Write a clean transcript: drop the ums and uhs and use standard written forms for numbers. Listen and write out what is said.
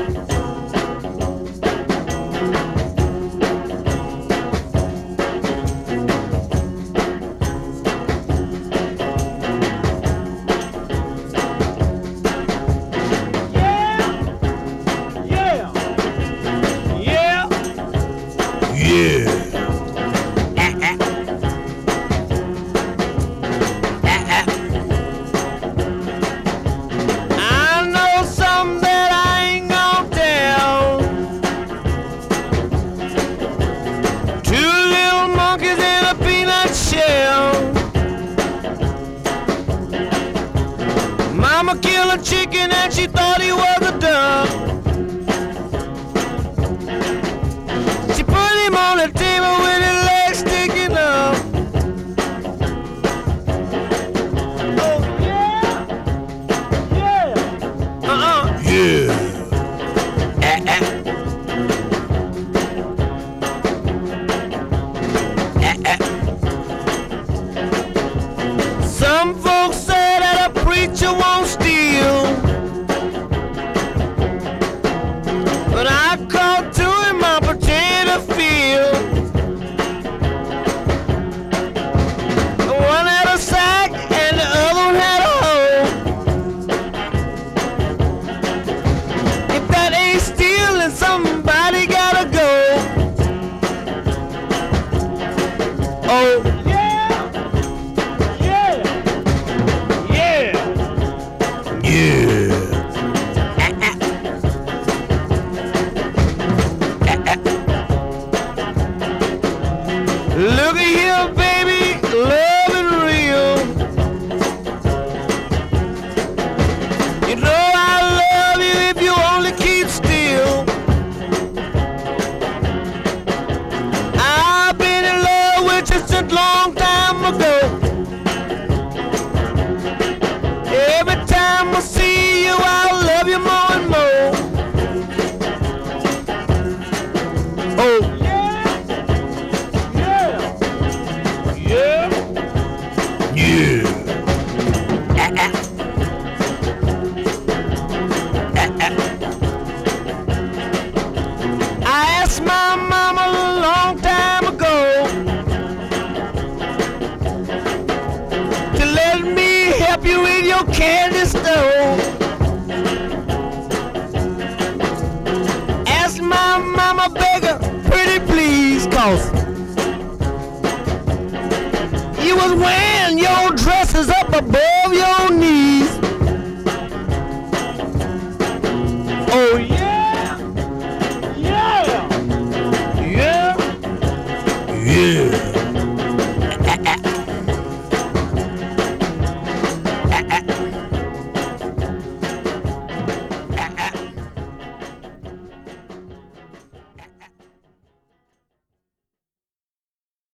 Mama killed a chicken and she thought he was a duck. She put him on the table with his legs sticking up. Oh yeah, yeah, yeah. Some folks say that a preacher won't steal, but I called to him, I pretend to feel. One had a sack and the other one had a hoe. If that ain't stealing, somebody gotta go. Oh. Look at here, baby, love is real. You know I love you if you only keep still. I've been in love with you since a long time ago. Every time I see you, I love you more and more. Oh. I asked my mama a long time ago to let me help you with your candy store. Ask my mama, beg her, pretty please, 'cause